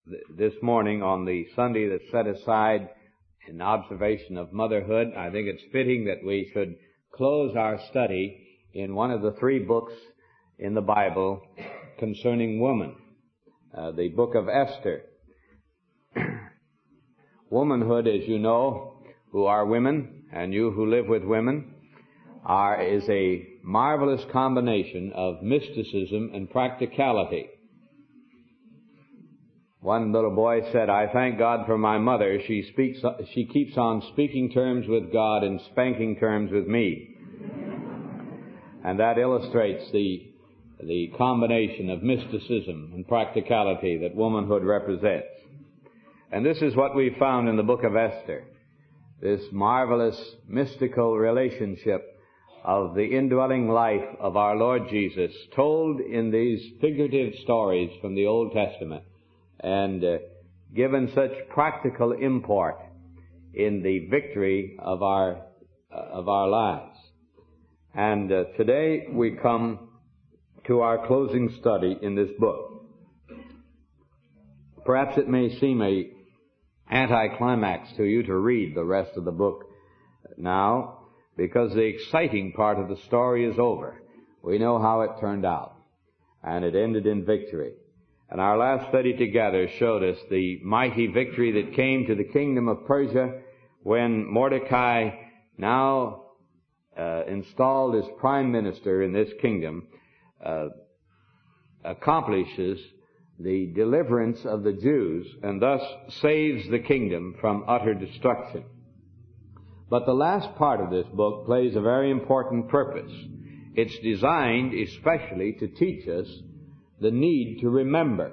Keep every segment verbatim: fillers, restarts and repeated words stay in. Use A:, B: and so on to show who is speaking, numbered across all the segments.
A: th- this morning on the Sunday that's set aside in observation of motherhood, I think it's fitting that we should close our study in one of the three books in the Bible concerning woman, uh, the book of Esther. Womanhood, as you know, who are women, and you who live with women, are is a marvelous combination of mysticism and practicality. One little boy said, "I thank God for my mother. She speaks, she keeps on speaking terms with God and spanking terms with me." And that illustrates the the combination of mysticism and practicality that womanhood represents. And this is what we found in the book of Esther, this marvelous mystical relationship of the indwelling life of our Lord Jesus, told in these figurative stories from the Old Testament, and uh, given such practical import in the victory of our uh, of our lives. And uh, today we come to our closing study in this book. Perhaps it may seem a anticlimax to you to read the rest of the book now, because the exciting part of the story is over. We know how it turned out, and it ended in victory. And our last study together showed us the mighty victory that came to the kingdom of Persia when Mordecai, now uh, installed as prime minister in this kingdom, uh, accomplishes the deliverance of the Jews and thus saves the kingdom from utter destruction. But the last part of this book plays a very important purpose. It's designed especially to teach us the need to remember.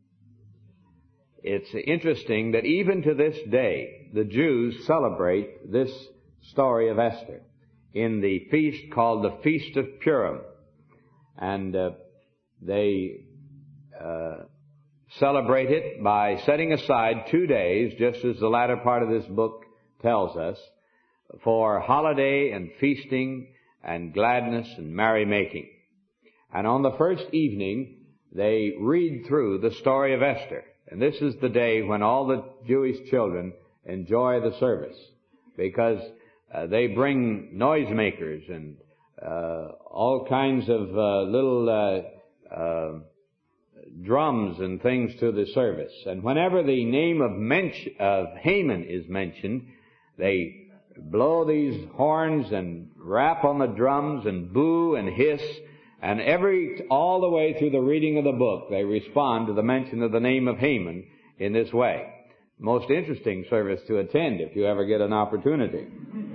A: It's interesting that even to this day, the Jews celebrate this story of Esther in the feast called the Feast of Purim. And uh, they uh, celebrate it by setting aside two days, just as the latter part of this book tells us, for holiday and feasting and gladness and merrymaking. And on the first evening, they read through the story of Esther. And this is the day when all the Jewish children enjoy the service, because uh, they bring noisemakers and uh, all kinds of uh, little uh, uh, drums and things to the service. And whenever the name of, men- of Haman is mentioned, they blow these horns and rap on the drums and boo and hiss. And every, all the way through the reading of the book, they respond to the mention of the name of Haman in this way. Most interesting service to attend if you ever get an opportunity.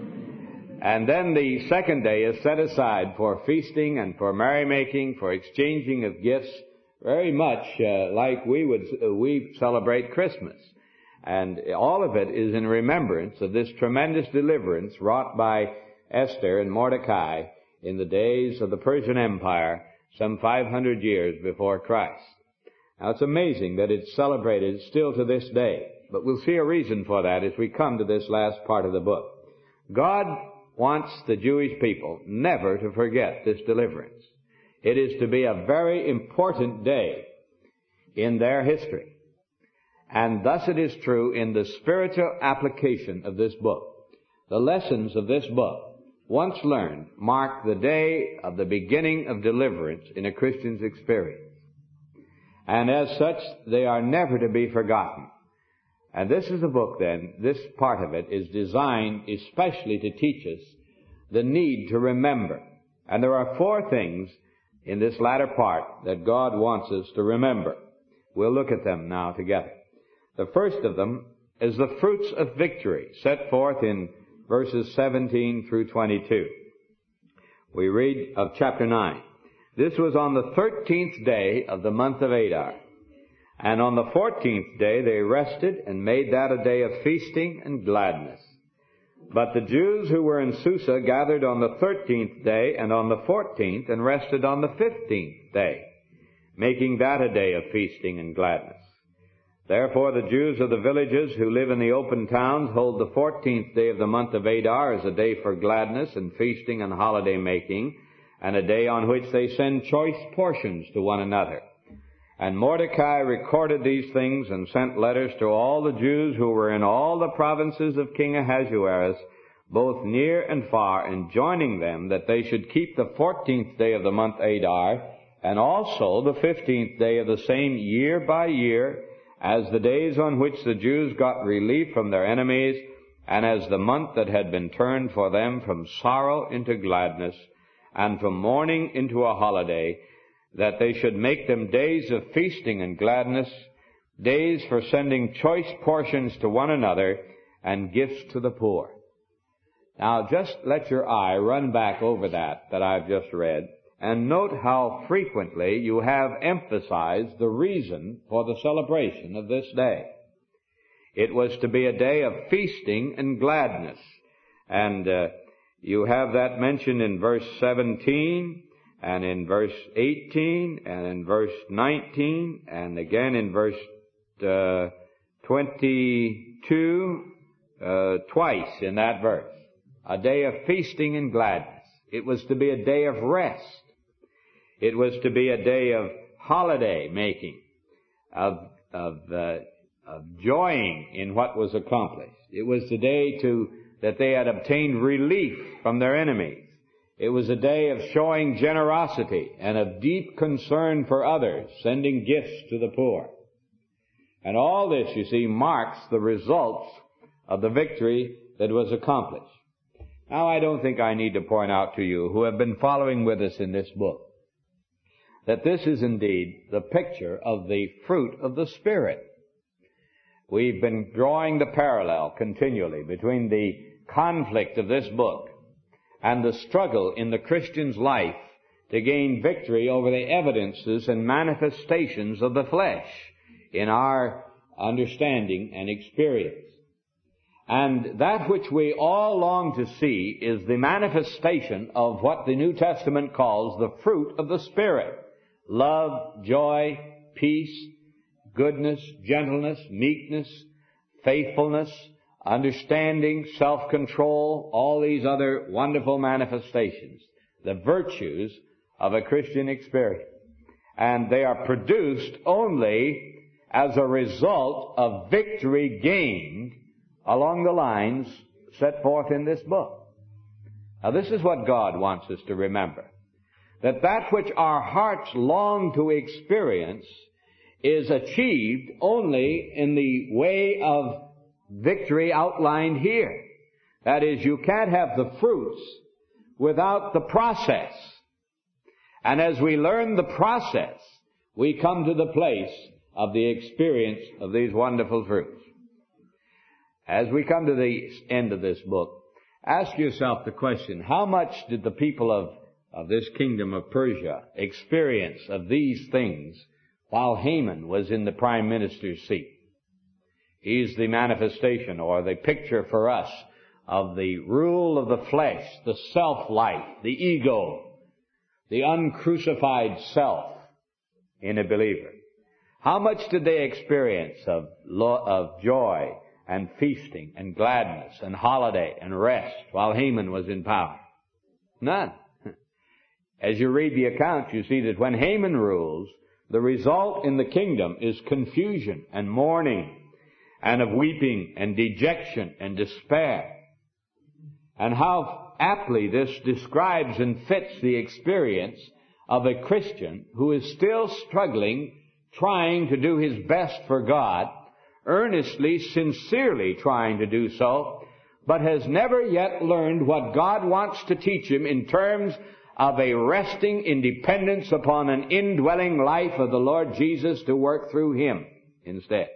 A: And then the second day is set aside for feasting and for merrymaking, for exchanging of gifts, very much uh, like we would uh, we celebrate Christmas. And all of it is in remembrance of this tremendous deliverance wrought by Esther and Mordecai in the days of the Persian Empire, some five hundred years before Christ. Now, it's amazing that it's celebrated still to this day, but we'll see a reason for that as we come to this last part of the book. God wants the Jewish people never to forget this deliverance. It is to be a very important day in their history. And thus it is true in the spiritual application of this book. The lessons of this book, once learned, mark the day of the beginning of deliverance in a Christian's experience. And as such, they are never to be forgotten. And this is a book then, this part of it is designed especially to teach us the need to remember. And there are four things in this latter part that God wants us to remember. We'll look at them now together. The first of them is the fruits of victory, set forth in verses seventeen through twenty-two. We read of chapter nine. This was on the thirteenth day of the month of Adar. And on the fourteenth day they rested and made that a day of feasting and gladness. But the Jews who were in Susa gathered on the thirteenth day and on the fourteenth and rested on the fifteenth day, making that a day of feasting and gladness. Therefore the Jews of the villages who live in the open towns hold the fourteenth day of the month of Adar as a day for gladness and feasting and holiday making, and a day on which they send choice portions to one another. And Mordecai recorded these things and sent letters to all the Jews who were in all the provinces of King Ahasuerus, both near and far, enjoining them that they should keep the fourteenth day of the month Adar, and also the fifteenth day of the same year by year, as the days on which the Jews got relief from their enemies, and as the month that had been turned for them from sorrow into gladness, and from mourning into a holiday, that they should make them days of feasting and gladness, days for sending choice portions to one another, and gifts to the poor. Now just let your eye run back over that that I've just read, and note how frequently you have emphasized the reason for the celebration of this day. It was to be a day of feasting and gladness. And uh, you have that mentioned in verse seventeen, and in verse eighteen, and in verse nineteen, and again in verse uh, twenty-two, uh, twice in that verse. A day of feasting and gladness. It was to be a day of rest. It was to be a day of holiday making, of, of, uh, of joying in what was accomplished. It was the day to, that they had obtained relief from their enemies. It was a day of showing generosity and of deep concern for others, sending gifts to the poor. And all this, you see, marks the results of the victory that was accomplished. Now, I don't think I need to point out to you who have been following with us in this book that this is indeed the picture of the fruit of the Spirit. We've been drawing the parallel continually between the conflict of this book and the struggle in the Christian's life to gain victory over the evidences and manifestations of the flesh in our understanding and experience. And that which we all long to see is the manifestation of what the New Testament calls the fruit of the Spirit. Love, joy, peace, goodness, gentleness, meekness, faithfulness, understanding, self-control, all these other wonderful manifestations, the virtues of a Christian experience. And they are produced only as a result of victory gained along the lines set forth in this book. Now, this is what God wants us to remember. That that which our hearts long to experience is achieved only in the way of victory outlined here. That is, you can't have the fruits without the process. And as we learn the process, we come to the place of the experience of these wonderful fruits. As we come to the end of this book, ask yourself the question, how much did the people of, of this kingdom of Persia experience of these things while Haman was in the prime minister's seat? He's the manifestation or the picture for us of the rule of the flesh, the self-life, the ego, the uncrucified self in a believer. How much did they experience of, lo- of joy and feasting and gladness and holiday and rest while Haman was in power? None. As you read the account, you see that when Haman rules, the result in the kingdom is confusion and mourning and of weeping and dejection and despair. And how aptly this describes and fits the experience of a Christian who is still struggling, trying to do his best for God, earnestly, sincerely trying to do so, but has never yet learned what God wants to teach him in terms of a resting independence upon an indwelling life of the Lord Jesus to work through him instead.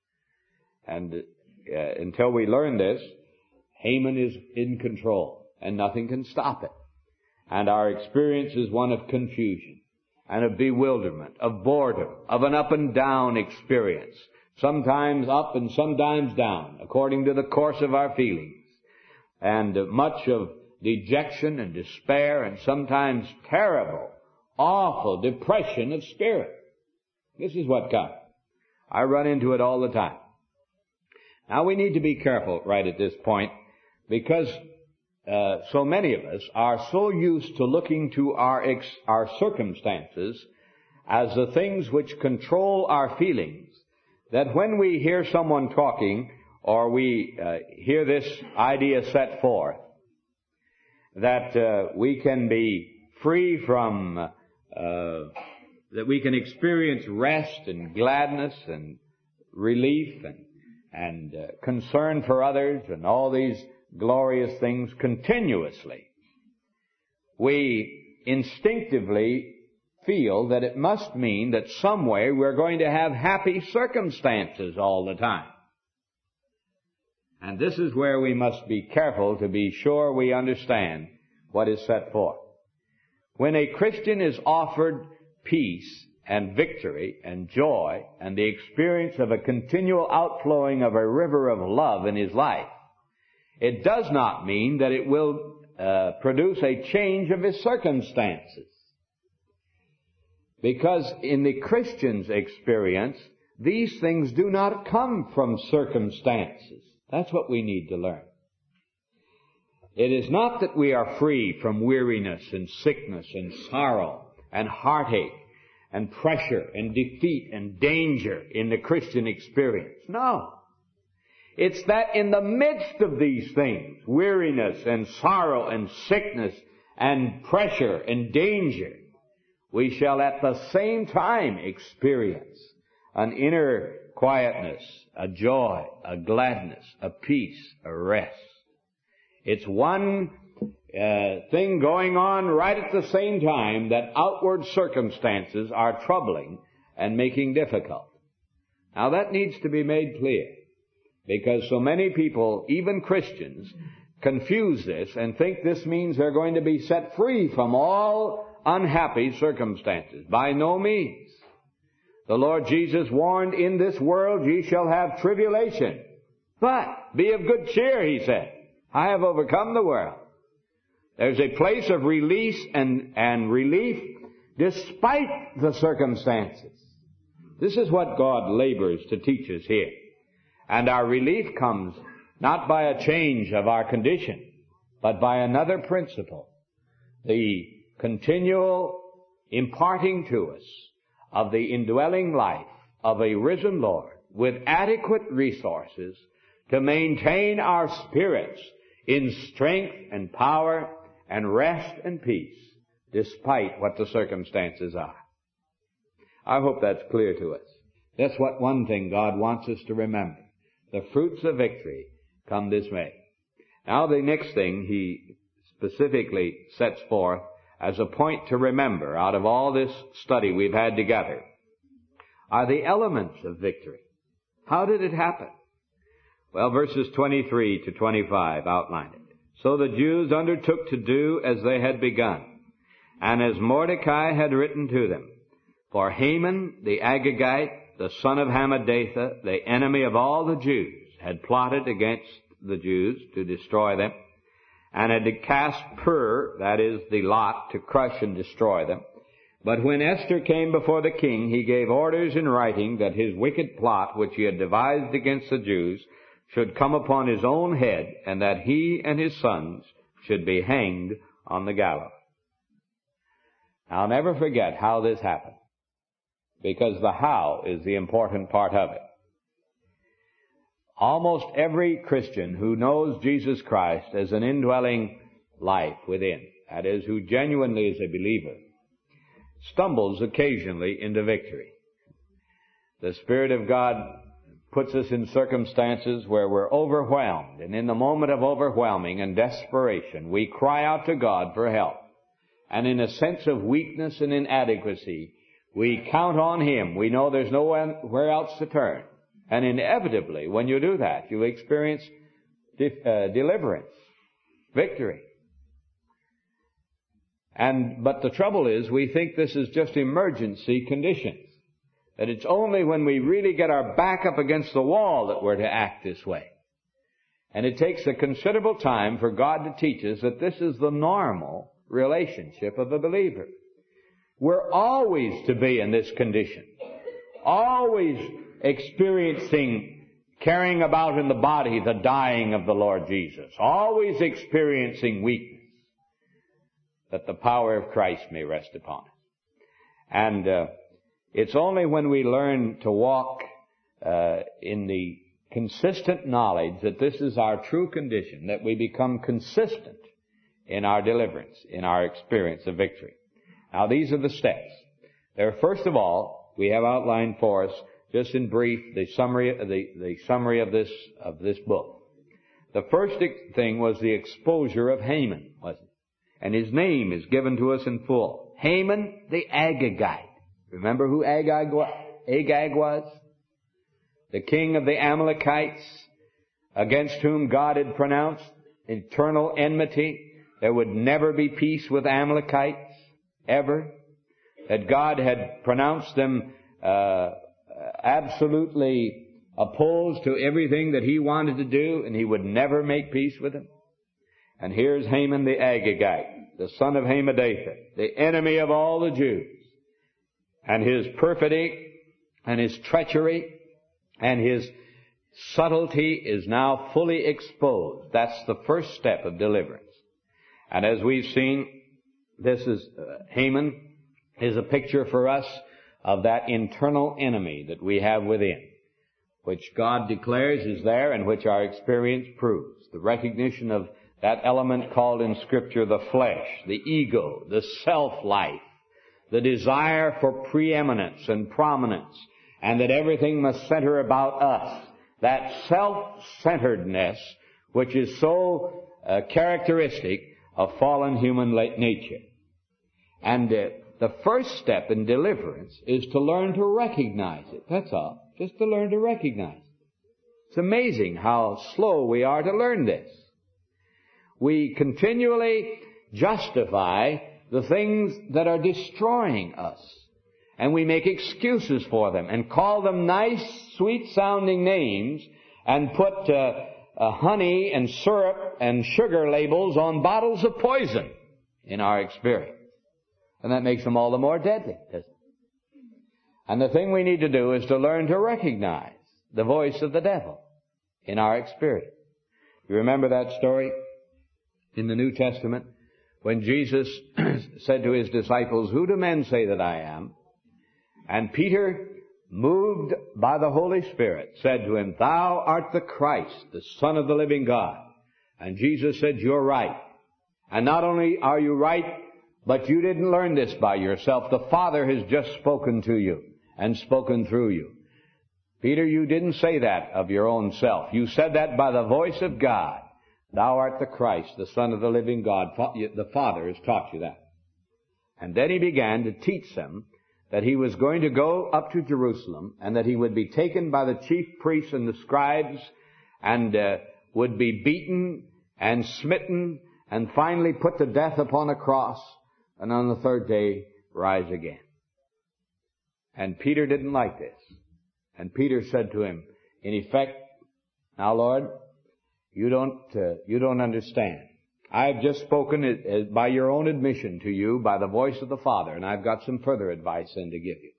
A: And uh, until we learn this, Haman is in control, and nothing can stop it. And our experience is one of confusion, and of bewilderment, of boredom, of an up and down experience. Sometimes up and sometimes down, according to the course of our feelings. And uh, much of dejection and despair, and sometimes terrible, awful depression of spirit. This is what comes. I run into it all the time. Now, we need to be careful right at this point, because uh, so many of us are so used to looking to our ex- our circumstances as the things which control our feelings, that when we hear someone talking or we uh, hear this idea set forth, that uh, we can be free from, uh, that we can experience rest and gladness and relief and, and uh, concern for others and all these glorious things continuously. We instinctively feel that it must mean that some way we're going to have happy circumstances all the time. And this is where we must be careful to be sure we understand what is set forth. When a Christian is offered peace and victory and joy and the experience of a continual outflowing of a river of love in his life, it does not mean that it will uh, produce a change of his circumstances. Because in the Christian's experience, these things do not come from circumstances. That's what we need to learn. It is not that we are free from weariness and sickness and sorrow and heartache and pressure and defeat and danger in the Christian experience. No. It's that in the midst of these things, weariness and sorrow and sickness and pressure and danger, we shall at the same time experience an inner quietness, a joy, a gladness, a peace, a rest. It's one uh, thing going on right at the same time that outward circumstances are troubling and making difficult. Now that needs to be made clear, because so many people, even Christians, confuse this and think this means they're going to be set free from all unhappy circumstances. By no means. The Lord Jesus warned, in this world ye shall have tribulation. But be of good cheer, he said. I have overcome the world. There's a place of release and, and relief despite the circumstances. This is what God labors to teach us here. And our relief comes not by a change of our condition, but by another principle. The continual imparting to us of the indwelling life of a risen Lord with adequate resources to maintain our spirits in strength and power and rest and peace despite what the circumstances are. I hope that's clear to us. That's what one thing God wants us to remember. The fruits of victory come this way. Now the next thing he specifically sets forth as a point to remember out of all this study we've had together are the elements of victory. How did it happen? Well, verses twenty-three to twenty-five outline it. So the Jews undertook to do as they had begun, and as Mordecai had written to them. For Haman the Agagite, the son of Hammedatha, the enemy of all the Jews, had plotted against the Jews to destroy them, and had cast Pur, that is, the lot, to crush and destroy them. But when Esther came before the king, he gave orders in writing that his wicked plot, which he had devised against the Jews, should come upon his own head, and that he and his sons should be hanged on the gallows. I'll never forget how this happened, because the how is the important part of it. Almost every Christian who knows Jesus Christ as an indwelling life within, that is, who genuinely is a believer, stumbles occasionally into victory. The Spirit of God puts us in circumstances where we're overwhelmed, and in the moment of overwhelming and desperation, we cry out to God for help. And in a sense of weakness and inadequacy, we count on Him. We know there's nowhere else to turn. And inevitably, when you do that, you experience de- uh, deliverance, victory. And, but the trouble is, we think this is just emergency conditions. That it's only when we really get our back up against the wall that we're to act this way. And it takes a considerable time for God to teach us that this is the normal relationship of a believer. We're always to be in this condition. Always experiencing, carrying about in the body the dying of the Lord Jesus. Always experiencing weakness, that the power of Christ may rest upon us. And uh, It's only when we learn to walk uh, in the consistent knowledge that this is our true condition, that we become consistent in our deliverance, in our experience of victory. Now, these are the steps. There, first of all, we have outlined for us, just in brief, the summary, the, the summary of this of this book. The first thing was the exposure of Haman, wasn't it? And his name is given to us in full. Haman the Agagite. Remember who Agag was? The king of the Amalekites, against whom God had pronounced eternal enmity. There would never be peace with Amalekites, ever. That God had pronounced them uh, absolutely opposed to everything that he wanted to do, and he would never make peace with them. And here's Haman the Agagite, the son of Hammedatha, the enemy of all the Jews. And his perfidy and his treachery and his subtlety is now fully exposed. That's the first step of deliverance. And as we've seen, this is, uh, Haman is a picture for us of that internal enemy that we have within, which God declares is there and which our experience proves. The recognition of that element called in Scripture the flesh, the ego, the self-life, the desire for preeminence and prominence, and that everything must center about us. That self-centeredness, which is so uh, characteristic of fallen human nature. And uh, the first step in deliverance is to learn to recognize it. That's all. Just to learn to recognize it. It's amazing how slow we are to learn this. We continually justify the things that are destroying us. And we make excuses for them and call them nice, sweet-sounding names and put uh, uh, honey and syrup and sugar labels on bottles of poison in our experience. And that makes them all the more deadly, doesn't it? And the thing we need to do is to learn to recognize the voice of the devil in our experience. You remember that story in the New Testament when Jesus said to his disciples, "Who do men say that I am?" And Peter, moved by the Holy Spirit, said to him, "Thou art the Christ, the Son of the living God." And Jesus said, "You're right. And not only are you right, but you didn't learn this by yourself. The Father has just spoken to you and spoken through you. Peter, you didn't say that of your own self. You said that by the voice of God. Thou art the Christ, the Son of the living God. The Father has taught you that." And then he began to teach them that he was going to go up to Jerusalem and that he would be taken by the chief priests and the scribes and uh, would be beaten and smitten and finally put to death upon a cross and on the third day rise again. And Peter didn't like this. And Peter said to him, in effect, "Now, Lord, you don't, uh, you don't understand. I've just spoken it, uh, by your own admission to you, by the voice of the Father, and I've got some further advice then to give you.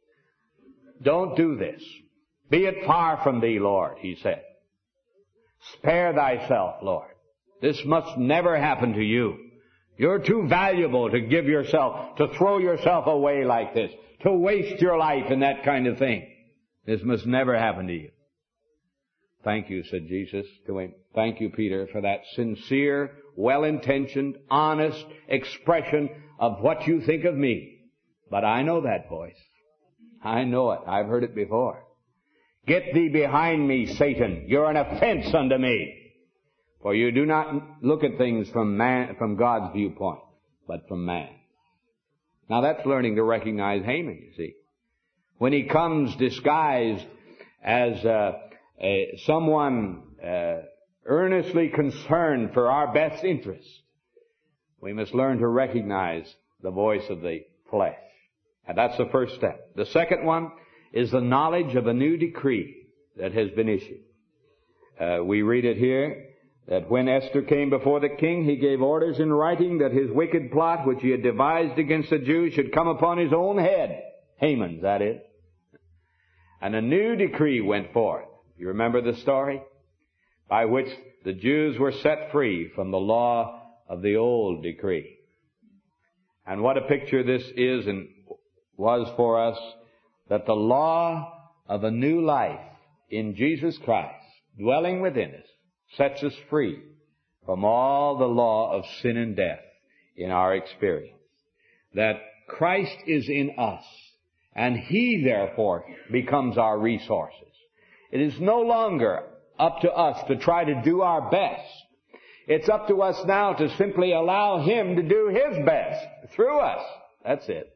A: Don't do this. Be it far from thee, Lord," he said. "Spare thyself, Lord. This must never happen to you. You're too valuable to give yourself, to throw yourself away like this, to waste your life in that kind of thing. This must never happen to you." "Thank you," said Jesus to him. "Thank you, Peter, for that sincere, well-intentioned, honest expression of what you think of me. But I know that voice. I know it. I've heard it before. Get thee behind me, Satan. You're an offense unto me. For you do not look at things from man, from God's viewpoint, but from man." Now that's learning to recognize Haman, you see. When he comes disguised as uh, a, someone uh, earnestly concerned for our best interest, we must learn to recognize the voice of the flesh. And that's the first step. The second one is the knowledge of a new decree that has been issued. Uh, we read it here, that when Esther came before the king, he gave orders in writing that his wicked plot, which he had devised against the Jews, should come upon his own head. Haman's, that is. And a new decree went forth. You remember the story? By which the Jews were set free from the law of the old decree. And what a picture this is and was for us that the law of a new life in Jesus Christ, dwelling within us, sets us free from all the law of sin and death in our experience. That Christ is in us, and He therefore becomes our resources. It is no longer up to us to try to do our best. It's up to us now to simply allow Him to do His best through us. That's it.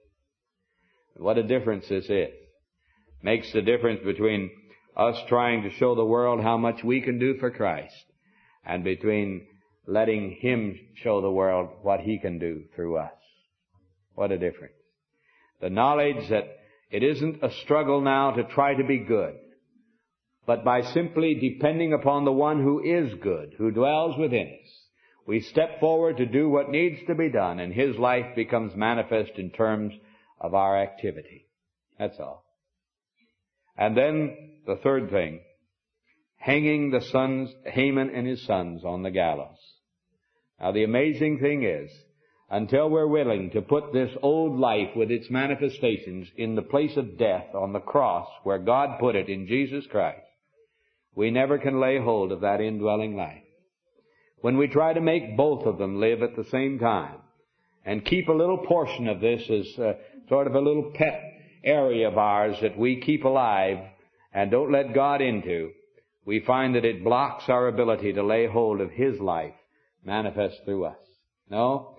A: What a difference this is. Makes the difference between us trying to show the world how much we can do for Christ and between letting Him show the world what He can do through us. What a difference. The knowledge that it isn't a struggle now to try to be good, but by simply depending upon the one who is good, who dwells within us, we step forward to do what needs to be done, and His life becomes manifest in terms of our activity. That's all. And then the third thing, hanging the sons, Haman and his sons on the gallows. Now the amazing thing is, until we're willing to put this old life with its manifestations in the place of death on the cross where God put it in Jesus Christ, we never can lay hold of that indwelling life. When we try to make both of them live at the same time and keep a little portion of this as uh, sort of a little pet area of ours that we keep alive and don't let God into, we find that it blocks our ability to lay hold of His life manifest through us. No.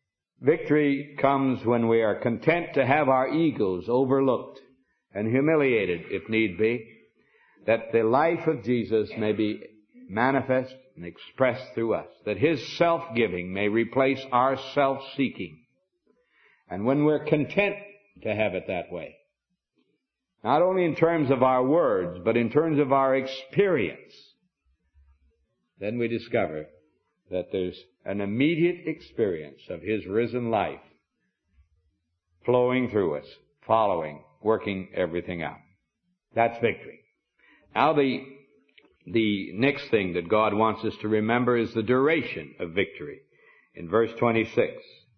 A: Victory comes when we are content to have our egos overlooked and humiliated, if need be, that the life of Jesus may be manifest and expressed through us, that His self-giving may replace our self-seeking. And when we're content to have it that way, not only in terms of our words, but in terms of our experience, then we discover that there's an immediate experience of His risen life flowing through us, following, working everything out. That's victory. Now the, the next thing that God wants us to remember is the duration of victory. In verse twenty-six,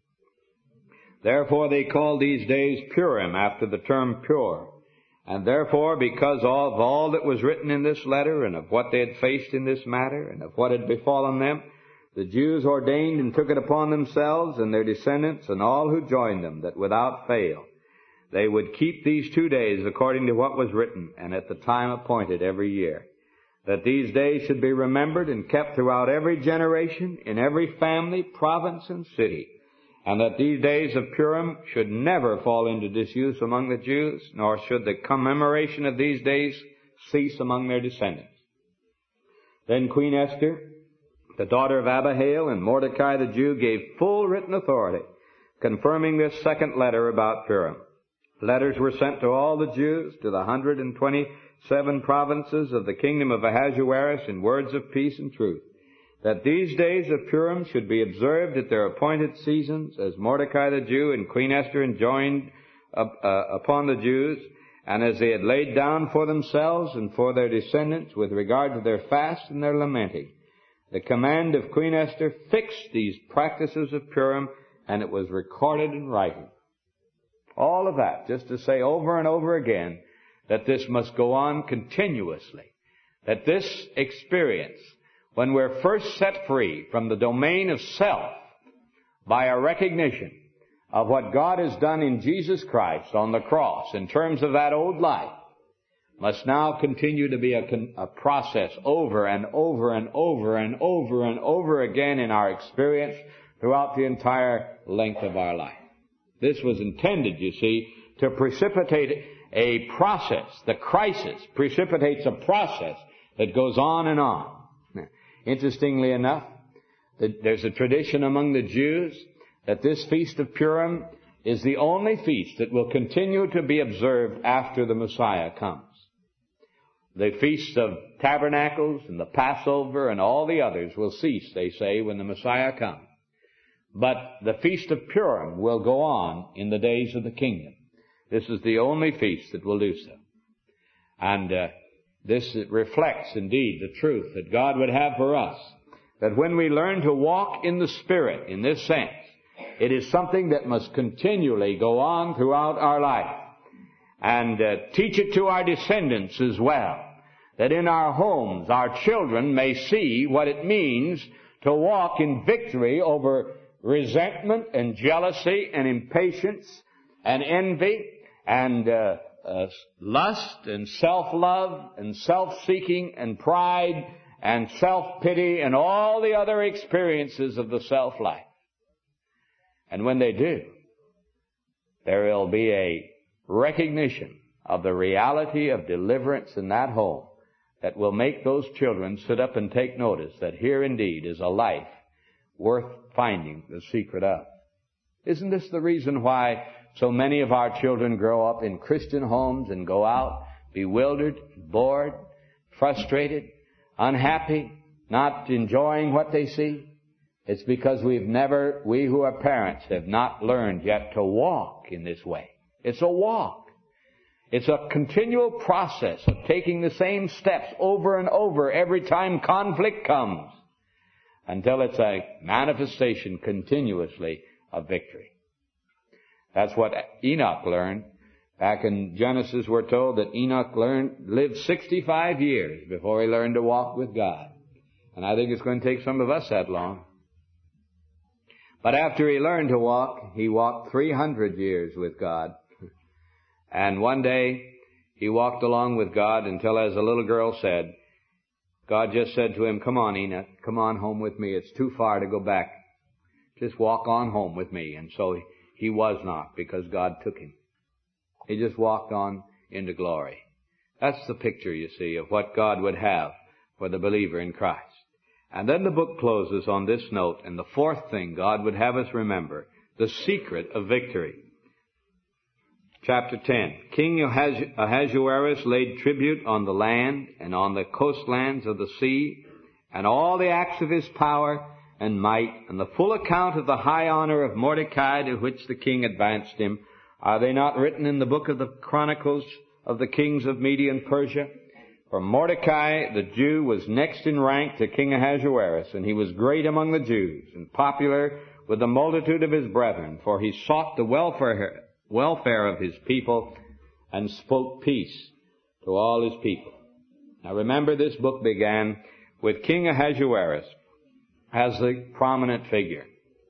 A: therefore they call these days Purim, after the term pure. And therefore, because of all that was written in this letter, and of what they had faced in this matter, and of what had befallen them, the Jews ordained and took it upon themselves and their descendants and all who joined them, that without fail they would keep these two days according to what was written, and at the time appointed every year, that these days should be remembered and kept throughout every generation, in every family, province, and city, and that these days of Purim should never fall into disuse among the Jews, nor should the commemoration of these days cease among their descendants. Then Queen Esther, the daughter of Abihail, and Mordecai the Jew gave full written authority, confirming this second letter about Purim. Letters were sent to all the Jews, to the hundred and twenty-seven provinces of the kingdom of Ahasuerus, in words of peace and truth, that these days of Purim should be observed at their appointed seasons, as Mordecai the Jew and Queen Esther enjoined uh, uh, upon the Jews, and as they had laid down for themselves and for their descendants with regard to their fast and their lamenting. The command of Queen Esther fixed these practices of Purim, and it was recorded in writing. All of that, just to say over and over again, that this must go on continuously. That this experience, when we're first set free from the domain of self by a recognition of what God has done in Jesus Christ on the cross in terms of that old life, must now continue to be a, a process over and over and over and over and over again in our experience throughout the entire length of our life. This was intended, you see, to precipitate a process. The crisis precipitates a process that goes on and on. Interestingly enough, there's a tradition among the Jews that this Feast of Purim is the only feast that will continue to be observed after the Messiah comes. The Feasts of Tabernacles and the Passover and all the others will cease, they say, when the Messiah comes. But the Feast of Purim will go on in the days of the kingdom. This is the only feast that will do so. And uh, this reflects, indeed, the truth that God would have for us, that when we learn to walk in the Spirit in this sense, it is something that must continually go on throughout our life. and uh, teach it to our descendants as well, that in our homes our children may see what it means to walk in victory over resentment and jealousy and impatience and envy and uh, uh, lust and self-love and self-seeking and pride and self-pity and all the other experiences of the self-life. And when they do, there will be a recognition of the reality of deliverance in that home that will make those children sit up and take notice that here indeed is a life worth finding the secret of. Isn't this the reason why so many of our children grow up in Christian homes and go out bewildered, bored, frustrated, unhappy, not enjoying what they see? It's because we've never, we who are parents have not learned yet to walk in this way. It's a walk. It's a continual process of taking the same steps over and over every time conflict comes until it's a manifestation continuously of victory. That's what Enoch learned. Back in Genesis we're told that Enoch learned, lived sixty-five years before he learned to walk with God. And I think it's going to take some of us that long. But after he learned to walk, he walked three hundred years with God. And one day, he walked along with God until, as a little girl said, God just said to him, "Come on, Enoch, come on home with me. It's too far to go back. Just walk on home with me." And so he was not, because God took him. He just walked on into glory. That's the picture, you see, of what God would have for the believer in Christ. And then the book closes on this note, and the fourth thing God would have us remember, the secret of victory. Chapter ten. King Ahasuerus laid tribute on the land and on the coastlands of the sea, and all the acts of his power and might, and the full account of the high honor of Mordecai to which the king advanced him. Are they not written in the book of the Chronicles of the kings of Media and Persia? For Mordecai, the Jew, was next in rank to King Ahasuerus, and he was great among the Jews, and popular with the multitude of his brethren, for he sought the welfare welfare of his people and spoke peace to all his people. Now remember, this book began with King Ahasuerus as the prominent figure.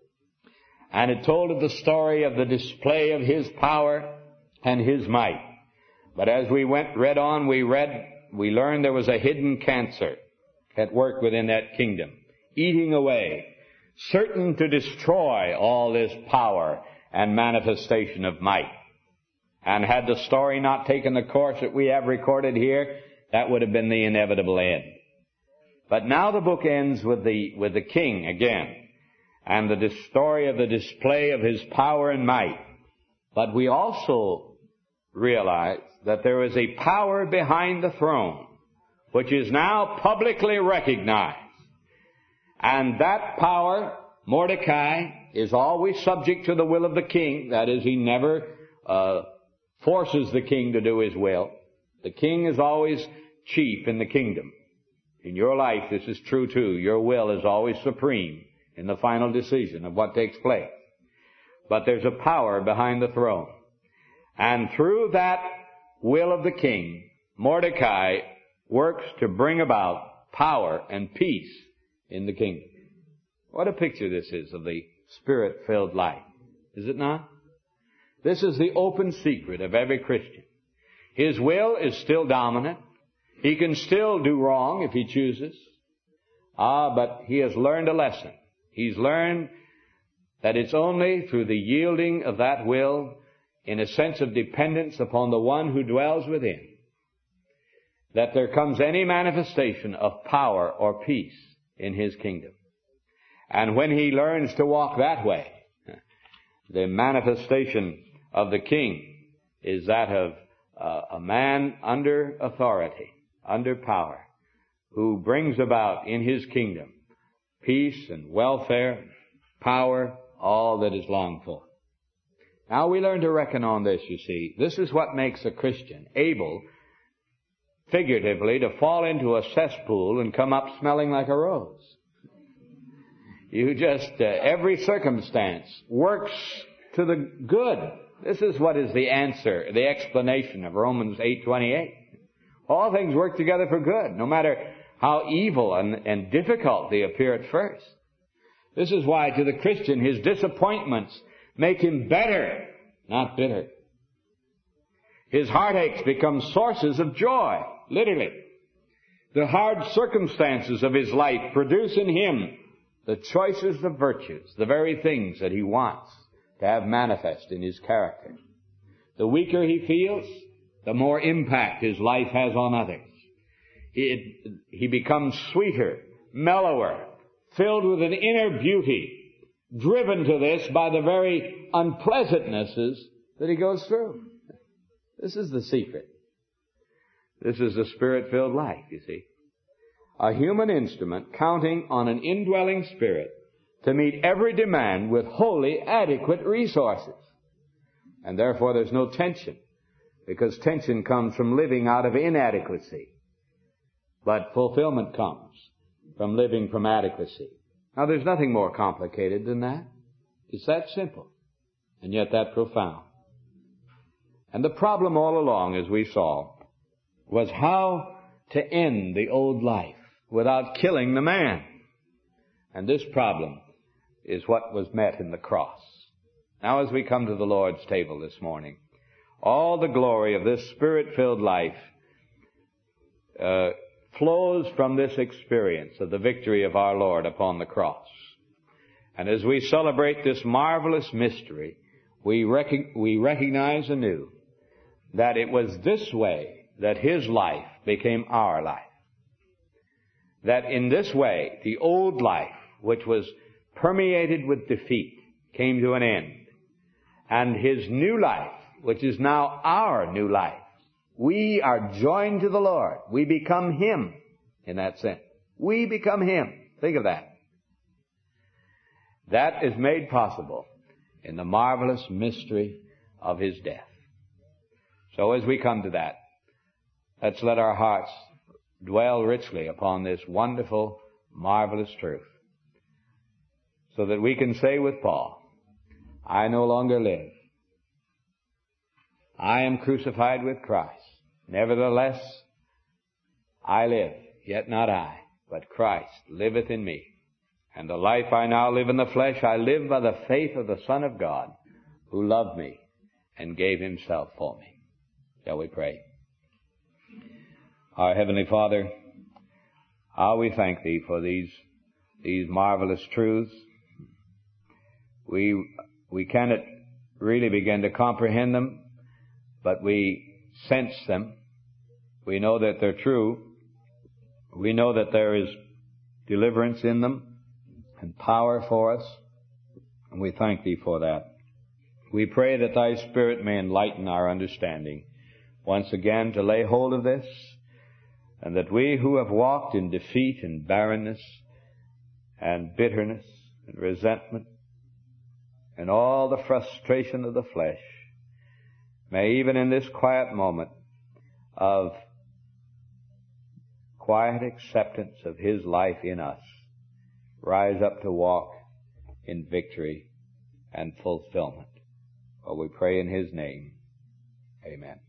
A: And it told of the story of the display of his power and his might. But as we went, read on, we read, we learned there was a hidden cancer at work within that kingdom, eating away, certain to destroy all this power and manifestation of might. And had the story not taken the course that we have recorded here, that would have been the inevitable end. But now the book ends with the, with the king again, and the story of the display of his power and might. But we also realize that there is a power behind the throne, which is now publicly recognized. And that power, Mordecai, is always subject to the will of the king. That is, he never uh, forces the king to do his will. The king is always chief in the kingdom. In your life, this is true too. Your will is always supreme in the final decision of what takes place. But there's a power behind the throne. And through that will of the king, Mordecai works to bring about power and peace in the kingdom. What a picture this is of the Spirit-filled life, is it not? This is the open secret of every Christian. His will is still dominant. He can still do wrong if he chooses. Ah, but he has learned a lesson. He's learned that it's only through the yielding of that will in a sense of dependence upon the one who dwells within that there comes any manifestation of power or peace in his kingdom. And when he learns to walk that way, the manifestation of the king is that of uh, a man under authority, under power, who brings about in his kingdom peace and welfare, power, all that is longed for. Now we learn to reckon on this, you see. This is what makes a Christian able, figuratively, to fall into a cesspool and come up smelling like a rose. You just, uh, every circumstance works to the good This is what is the answer, the explanation of Romans eight twenty-eight. All things work together for good, no matter how evil and, and difficult they appear at first. This is why to the Christian his disappointments make him better, not bitter. His heartaches become sources of joy, literally. The hard circumstances of his life produce in him the choicest of virtues, the very things that he wants to have manifest in his character. The weaker he feels, the more impact his life has on others. It, he becomes sweeter, mellower, filled with an inner beauty, driven to this by the very unpleasantnesses that he goes through. This is the secret. This is the Spirit-filled life, you see. A human instrument counting on an indwelling Spirit to meet every demand with wholly adequate resources. And therefore there's no tension, because tension comes from living out of inadequacy. But fulfillment comes from living from adequacy. Now there's nothing more complicated than that. It's that simple, and yet that profound. And the problem all along, as we saw, was how to end the old life without killing the man. And this problem is what was met in the cross. Now as we come to the Lord's table this morning, all the glory of this Spirit-filled life uh, flows from this experience of the victory of our Lord upon the cross. And as we celebrate this marvelous mystery, we, rec- we recognize anew that it was this way that His life became our life. That in this way, the old life, which was permeated with defeat, came to an end. And His new life, which is now our new life, we are joined to the Lord. We become Him in that sense. We become Him. Think of that. That is made possible in the marvelous mystery of His death. So as we come to that, let's let our hearts dwell richly upon this wonderful, marvelous truth, so that we can say with Paul, I no longer live. I am crucified with Christ. Nevertheless, I live, yet not I, but Christ liveth in me. And the life I now live in the flesh, I live by the faith of the Son of God, who loved me and gave Himself for me. Shall we pray? Our Heavenly Father, how we thank Thee for these, these marvelous truths. We, we cannot really begin to comprehend them, but we sense them. We know that they're true. We know that there is deliverance in them and power for us, and we thank Thee for that. We pray that Thy Spirit may enlighten our understanding once again to lay hold of this, and that we who have walked in defeat and barrenness and bitterness and resentment and all the frustration of the flesh may, even in this quiet moment of quiet acceptance of His life in us, rise up to walk in victory and fulfillment. For we pray in His name. Amen.